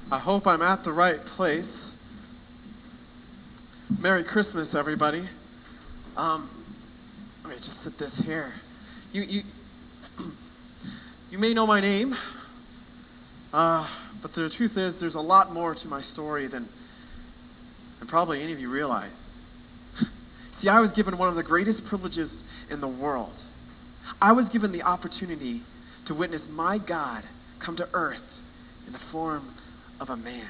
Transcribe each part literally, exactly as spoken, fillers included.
I hope I'm at the right place. Merry Christmas, everybody. Um, let me just sit this here. You, you, you may know my name, uh, but the truth is there's a lot more to my story than, than probably any of you realize. See, I was given one of the greatest privileges in the world. I was given the opportunity to witness my God come to earth in the form of a man.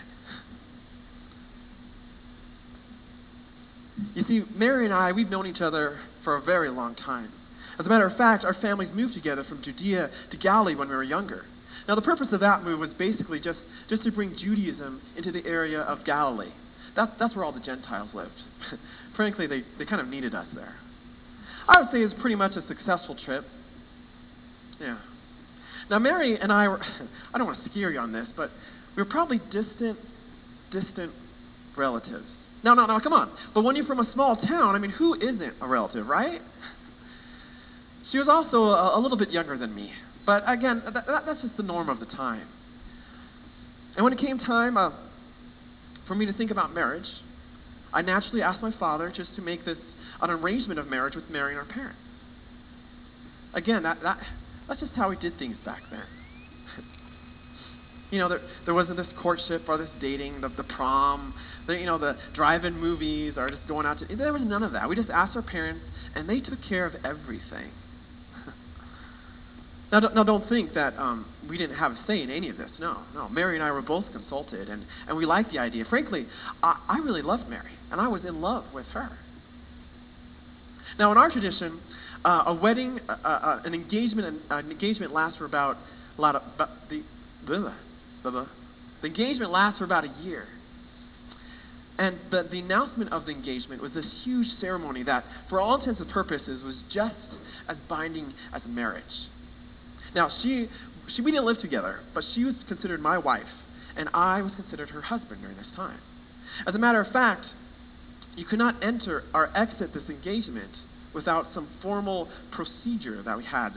You see, Mary and I, we've known each other for a very long time. As a matter of fact, our families moved together from Judea to Galilee when we were younger. Now, the purpose of that move was basically just, just to bring Judaism into the area of Galilee. That, that's where all the Gentiles lived. Frankly, they, they kind of needed us there. I would say it was pretty much a successful trip. Yeah. Now, Mary and I were, I don't want to scare you on this, but we were probably distant, distant relatives. No, no, no, come on. But when you're from a small town, I mean, who isn't a relative, right? She was also a, a little bit younger than me. But again, that, that, that's just the norm of the time. And when it came time uh, for me to think about marriage, I naturally asked my father just to make this an arrangement of marriage with Mary and our parents. Again, that, that that's just how we did things back then. You know, there, there wasn't this courtship or this dating, the, the prom, the, you know, the drive-in movies or just going out to, there was none of that. We just asked our parents, and they took care of everything. now, don't, now, don't think that um, we didn't have a say in any of this. No, no. Mary and I were both consulted, and, and we liked the idea. Frankly, I, I really loved Mary, and I was in love with her. Now, in our tradition, uh, a wedding, uh, uh, an engagement, uh, an engagement lasts for about a lot of, about the, blah, blah, blah. The engagement lasts for about a year. And the, the announcement of the engagement was this huge ceremony that, for all intents and purposes, was just as binding as marriage. Now, she, she, we didn't live together, but she was considered my wife, and I was considered her husband during this time. As a matter of fact, you could not enter or exit this engagement without some formal procedure that we had.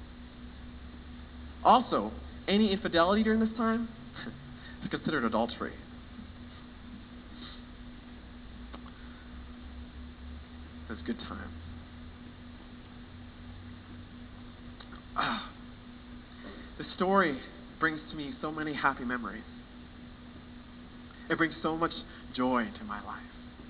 Also, any infidelity during this time is considered adultery. It was good times. Ah, the story brings to me so many happy memories. It brings so much joy into my life.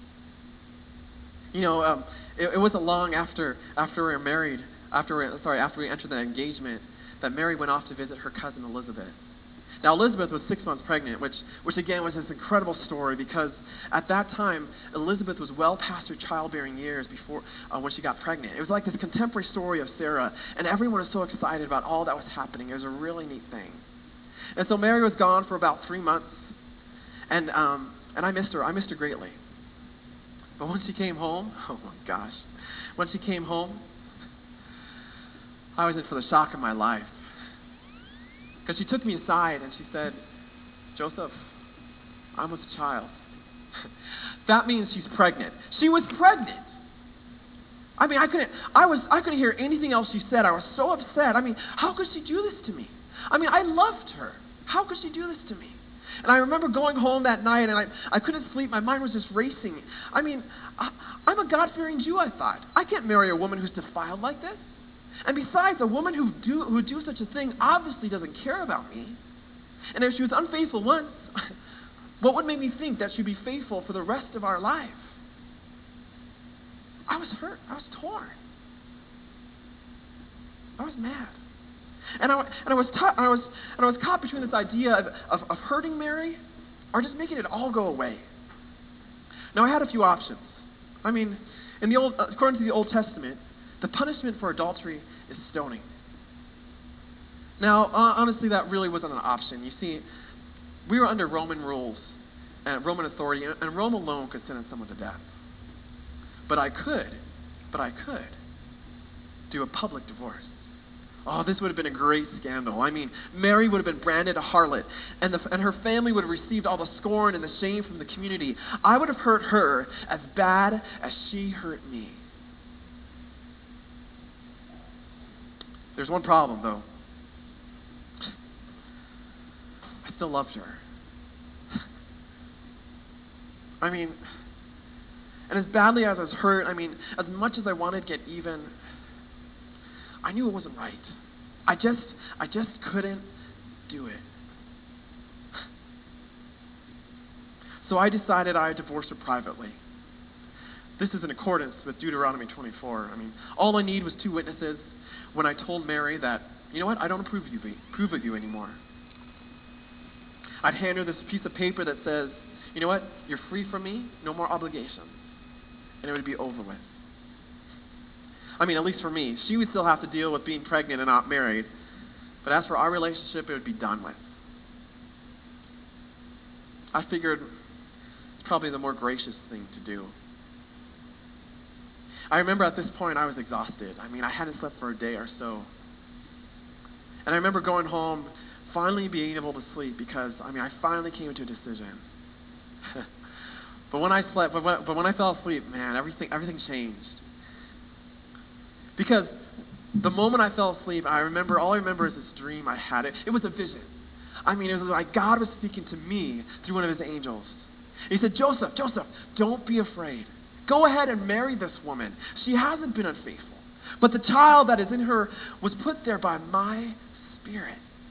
You know, um, it, it wasn't long after after we were married, after we, sorry, after we entered the engagement, that Mary went off to visit her cousin Elizabeth. Now, Elizabeth was six months pregnant, which, which again was this incredible story because at that time, Elizabeth was well past her childbearing years before uh, when she got pregnant. It was like this contemporary story of Sarah, and everyone was so excited about all that was happening. It was a really neat thing. And so Mary was gone for about three months, and um, and I missed her. I missed her greatly. But when she came home, oh my gosh, when she came home, I was in for the shock of my life. Because she took me aside and she said, Joseph, I'm with child. That means she's pregnant. She was pregnant. I mean, I couldn't, I was, I couldn't hear anything else she said. I was so upset. I mean, how could she do this to me? I mean, I loved her. How could she do this to me? And I remember going home that night and I, I couldn't sleep. My mind was just racing. I mean, I, I'm a God-fearing Jew, I thought. I can't marry a woman who's defiled like this. And besides, a woman who do who would do such a thing obviously doesn't care about me. And if she was unfaithful once, what would make me think that she'd be faithful for the rest of our life? I was hurt. I was torn. I was mad. And I, and I was ta- and I was and I was caught between this idea of, of, of hurting Mary or just making it all go away. Now, I had a few options. I mean, in the old according to the Old Testament, the punishment for adultery is stoning. Now, uh, honestly, that really wasn't an option. You see, we were under Roman rules and Roman authority, and Rome alone could sentence someone to death. But I could, but I could do a public divorce. Oh, this would have been a great scandal. I mean, Mary would have been branded a harlot, and, the, and her family would have received all the scorn and the shame from the community. I would have hurt her as bad as she hurt me. There's one problem, though. I still loved her. I mean, and as badly as I was hurt, I mean, as much as I wanted to get even, I knew it wasn't right. I just, I just couldn't do it. So I decided I would divorce her privately. This is in accordance with Deuteronomy twenty-four. I mean, all I need was two witnesses when I told Mary that, you know what, I don't approve of you, approve of you anymore. I'd hand her this piece of paper that says, you know what, you're free from me, no more obligations. And it would be over with. I mean, at least for me. She would still have to deal with being pregnant and not married. But as for our relationship, it would be done with. I figured it's probably the more gracious thing to do. I remember at this point I was exhausted. I mean, I hadn't slept for a day or so. And I remember going home, finally being able to sleep because, I mean, I finally came to a decision. But when I slept, but when, but when I fell asleep, man, everything, everything changed. Because the moment I fell asleep, I remember, all I remember is this dream I had. It, it was a vision. I mean, it was like God was speaking to me through one of his angels. He said, Joseph, Joseph, don't be afraid. Go ahead and marry this woman. She hasn't been unfaithful. But the child that is in her was put there by my Spirit.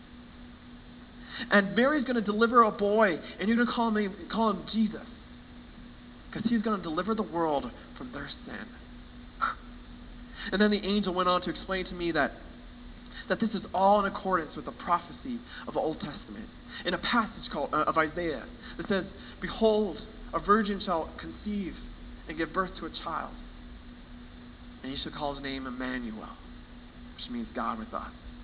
And Mary's going to deliver a boy, and you're going to call him, call him Jesus. Because he's going to deliver the world from their sin. And then the angel went on to explain to me that, that this is all in accordance with the prophecy of the Old Testament. In a passage called uh, of Isaiah that says, behold, a virgin shall conceive and give birth to a child. And he shall call his name Emmanuel, which means God with us.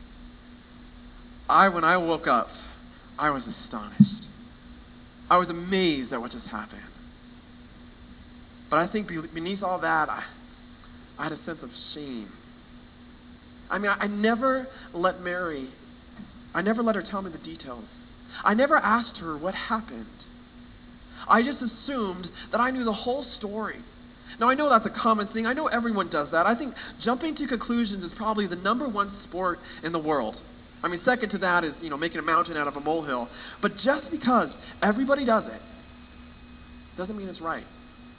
I, when I woke up, I was astonished. I was amazed at what just happened. But I think beneath all that, I, I had a sense of shame. I mean, I, I never let Mary, I never let her tell me the details. I never asked her what happened. I just assumed that I knew the whole story. Now, I know that's a common thing. I know everyone does that. I think jumping to conclusions is probably the number one sport in the world. I mean, second to that is, you know, making a mountain out of a molehill. But just because everybody does it doesn't mean it's right.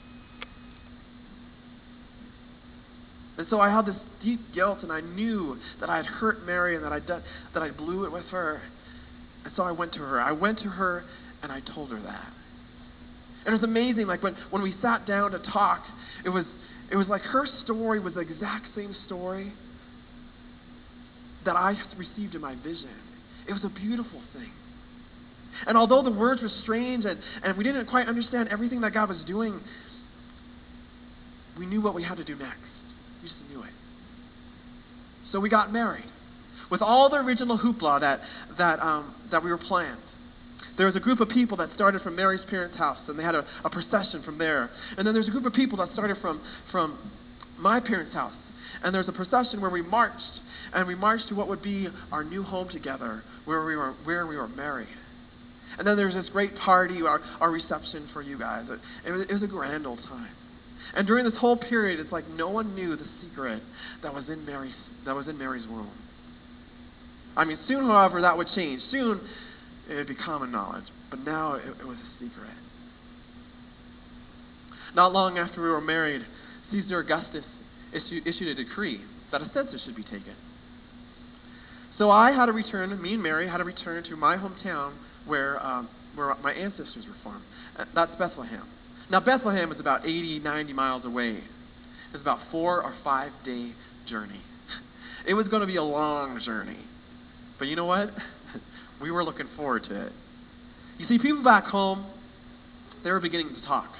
And so I had this deep guilt, and I knew that I had hurt Mary and that I done, that I blew it with her. And so I went to her. I went to her, and I told her that. And it was amazing. Like when, when we sat down to talk, it was it was like her story was the exact same story that I received in my vision. It was a beautiful thing. And although the words were strange and, and we didn't quite understand everything that God was doing, we knew what we had to do next. We just knew it. So we got married with all the original hoopla that that um, that we were planned. There was a group of people that started from Mary's parents' house, and they had a, a procession from there. And then there's a group of people that started from, from my parents' house. And there's a procession where we marched, and we marched to what would be our new home together, where we were where we were married. And then there's this great party, our, our reception for you guys. It, it, was, it was a grand old time. And during this whole period, it's like no one knew the secret that was in Mary's that was in Mary's womb. I mean, soon, however, that would change. Soon, it would be common knowledge. But now, it, it was a secret. Not long after we were married, Caesar Augustus issued, issued a decree that a census should be taken. So I had to return, me and Mary had to return to my hometown where, um, where my ancestors were from. That's Bethlehem. Now, Bethlehem is about eighty, ninety miles away. It's about four or five day journey. It was going to be a long journey. But you know what? We were looking forward to it. You see, people back home, they were beginning to talk.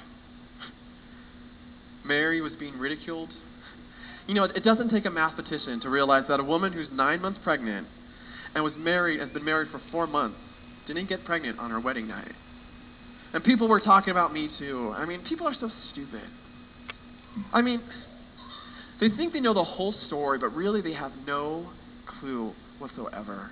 Mary was being ridiculed. You know, it doesn't take a mathematician to realize that a woman who's nine months pregnant and was married, has been married for four months, didn't get pregnant on her wedding night. And people were talking about me too. I mean, people are so stupid. I mean, they think they know the whole story, but really they have no clue whatsoever.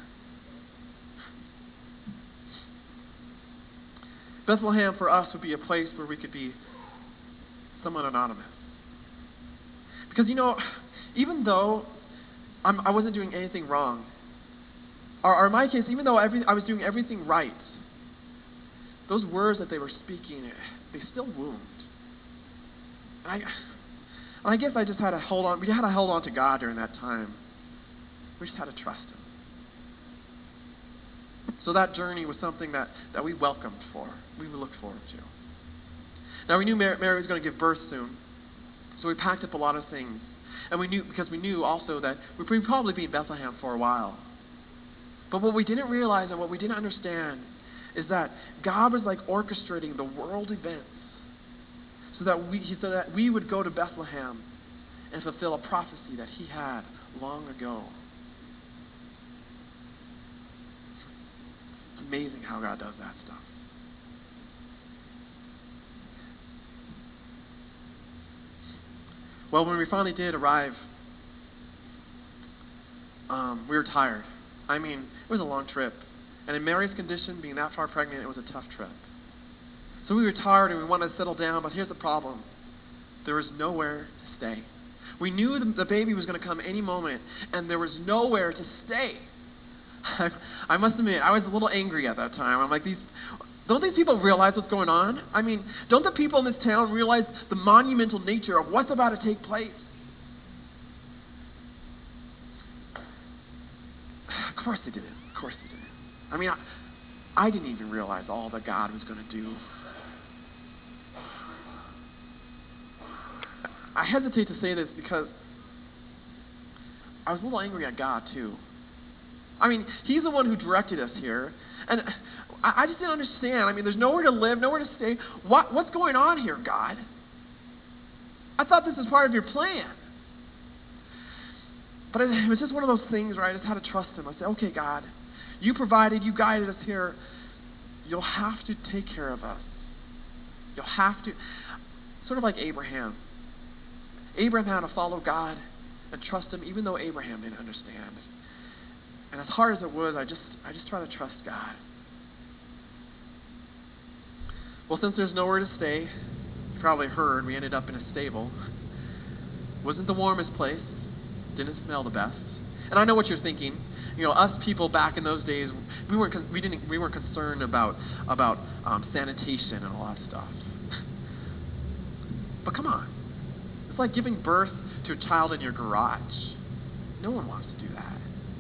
Bethlehem for us would be a place where we could be somewhat anonymous. Because, you know, even though I'm, I wasn't doing anything wrong, or, or in my case, even though every, I was doing everything right, those words that they were speaking, they still wound. And I, and I guess I just had to hold on. We had to hold on to God during that time. We just had to trust him. So that journey was something that, that we welcomed for. We looked forward to. Now we knew Mary, Mary was going to give birth soon. So we packed up a lot of things. And we knew, because we knew also that we'd probably be in Bethlehem for a while. But what we didn't realize and what we didn't understand is that God was like orchestrating the world events so that we, so that we would go to Bethlehem and fulfill a prophecy that he had long ago. It's amazing how God does that stuff. Well, when we finally did arrive, um, we were tired. I mean, it was a long trip. And in Mary's condition, being that far pregnant, it was a tough trip. So we were tired and we wanted to settle down, but here's the problem. There was nowhere to stay. We knew the, the baby was going to come any moment, and there was nowhere to stay. I, I must admit, I was a little angry at that time. I'm like, these, don't these people realize what's going on? I mean, don't the people in this town realize the monumental nature of what's about to take place? Of course they didn't. Of course they didn't. I mean, I, I didn't even realize all that God was going to do. I hesitate to say this because I was a little angry at God too. I mean, he's the one who directed us here. And I, I just didn't understand. I mean, there's nowhere to live, nowhere to stay. What, what's going on here, God? I thought this was part of your plan. But it, it was just one of those things where I just had to trust him. I said, okay, God, you provided, you guided us here. You'll have to take care of us. You'll have to, sort of like Abraham. Abraham had to follow God and trust him, even though Abraham didn't understand. And as hard as it was, I just I just try to trust God. Well, since there's nowhere to stay, you probably heard we ended up in a stable. Wasn't the warmest place. Didn't smell the best. And I know what you're thinking. You know, us people back in those days, we weren't we didn't we weren't concerned about about um, sanitation and all that stuff. But come on, it's like giving birth to a child in your garage. No one wants to do that.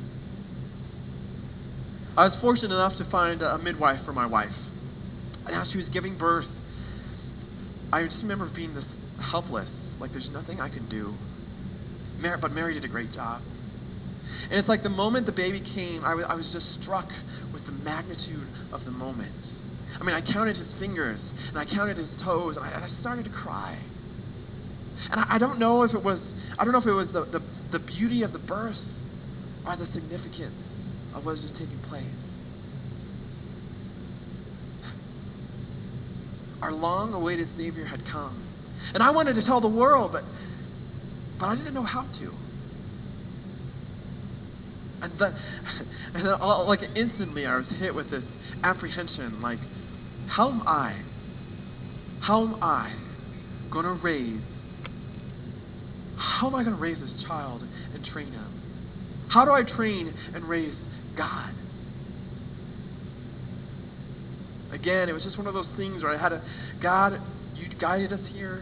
I was fortunate enough to find a midwife for my wife, and as she was giving birth, I just remember being this helpless, like there's nothing I can do. Mary, but Mary did a great job. And it's like the moment the baby came, I, w- I was just struck with the magnitude of the moment. I mean, I counted his fingers, and I counted his toes, and I, and I started to cry. And I, I don't know if it was, I don't know if it was the, the, the beauty of the birth or the significance of what was just taking place. Our long-awaited Savior had come. And I wanted to tell the world, but but I didn't know how to. And then, and then all, like instantly I was hit with this apprehension, like, how am I, how am I going to raise, how am I going to raise this child and train him? How do I train and raise God? Again, it was just one of those things where I had to, God, you guided us here.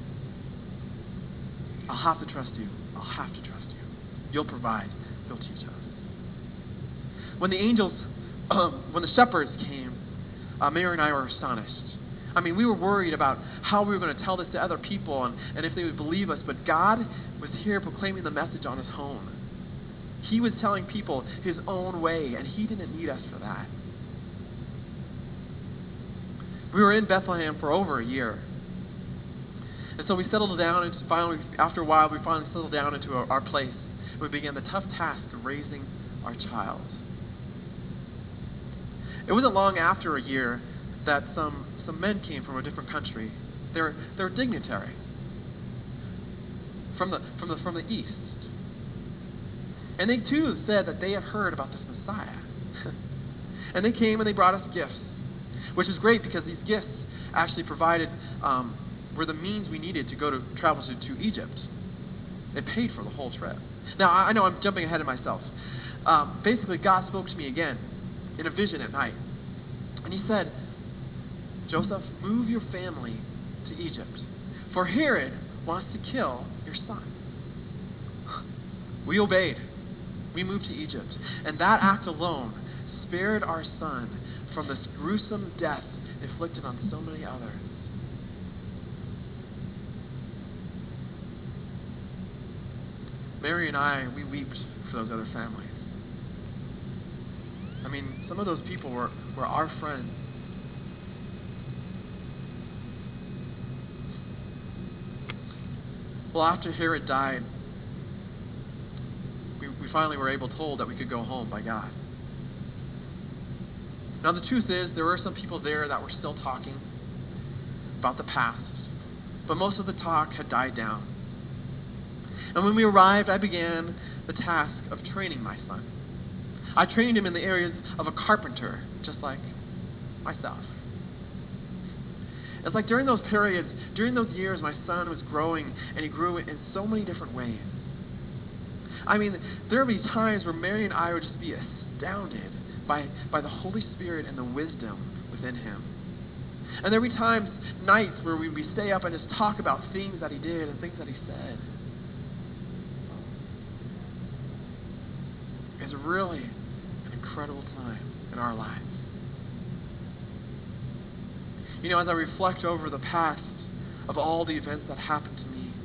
I'll have to trust you. I'll have to trust you. You'll provide. You'll teach us. When the angels, um, when the shepherds came, uh, Mary and I were astonished. I mean, we were worried about how we were going to tell this to other people and, and if they would believe us, but God was here proclaiming the message on his own. He was telling people his own way, and he didn't need us for that. We were in Bethlehem for over a year. And so we settled down, and finally, after a while, we finally settled down into our, our place. We began the tough task of raising our child. It wasn't long after a year that some, some men came from a different country. They were, they were dignitaries from the, from the, from the east. And they too said that they had heard about this Messiah. And they came and they brought us gifts, which was great because these gifts actually provided, um, were the means we needed to go to travel to, to Egypt. It paid for the whole trip. Now, I know I'm jumping ahead of myself. Um, basically, God spoke to me again in a vision at night. And he said, Joseph, move your family to Egypt, for Herod wants to kill your son. We obeyed. We moved to Egypt. And that act alone spared our son from this gruesome death inflicted on so many others. Mary and I, we wept for those other families. I mean, some of those people were, were our friends. Well, after Herod died, we, we finally were able told that we could go home by God. Now, the truth is, there were some people there that were still talking about the past, but most of the talk had died down. And when we arrived, I began the task of training my son. I trained him in the areas of a carpenter, just like myself. It's like during those periods, during those years, my son was growing, and he grew in so many different ways. I mean, there would be times where Mary and I would just be astounded by, by the Holy Spirit and the wisdom within him. And there would be times, nights, where we'd be stay up and just talk about things that he did and things that he said. It's really an incredible time in our lives. You know, as I reflect over the past of all the events that happened to me,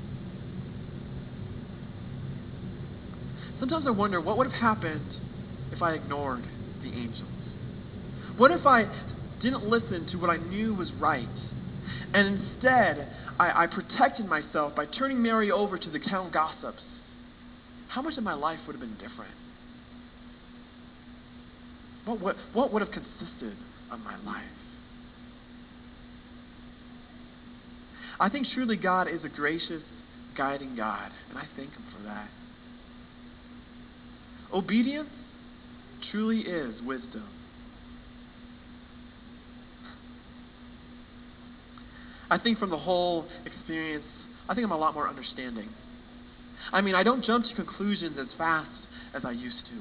sometimes I wonder what would have happened if I ignored the angels. What if I didn't listen to what I knew was right, and instead I, I protected myself by turning Mary over to the town gossips? How much of my life would have been different? What, what, what would have consisted of my life? I think truly God is a gracious, guiding God, and I thank him for that. Obedience truly is wisdom. I think from the whole experience, I think I'm a lot more understanding. I mean, I don't jump to conclusions as fast as I used to.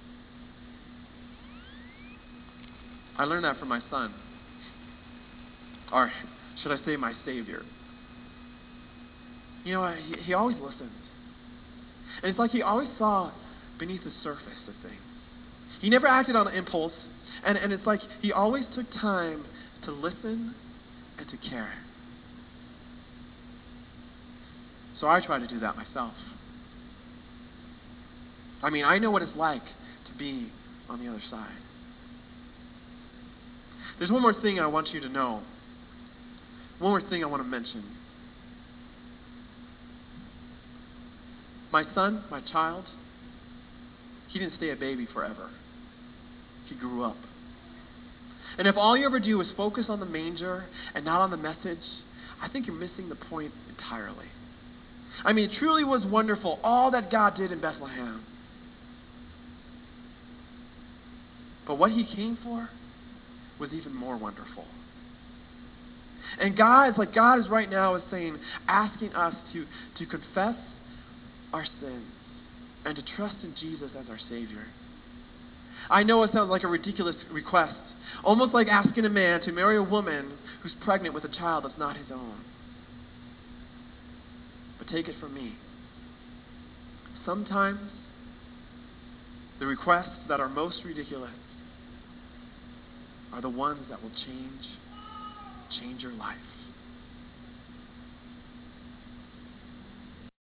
I learned that from my son. Or should I say my Savior. You know, he, he always listened. And it's like he always saw beneath the surface of things. He never acted on impulse. And, and it's like he always took time to listen and to care. So I try to do that myself. I mean, I know what it's like to be on the other side. There's one more thing I want you to know. One more thing I want to mention. My son, my child, he didn't stay a baby forever. He grew up. And if all you ever do is focus on the manger and not on the message, I think you're missing the point entirely. I mean, it truly was wonderful, all that God did in Bethlehem. But what he came for was even more wonderful. And God, it's like God is right now is saying, asking us to, to confess our sins and to trust in Jesus as our Savior. I know it sounds like a ridiculous request, almost like asking a man to marry a woman who's pregnant with a child that's not his own. But take it from me. Sometimes the requests that are most ridiculous are the ones that will change, change your life.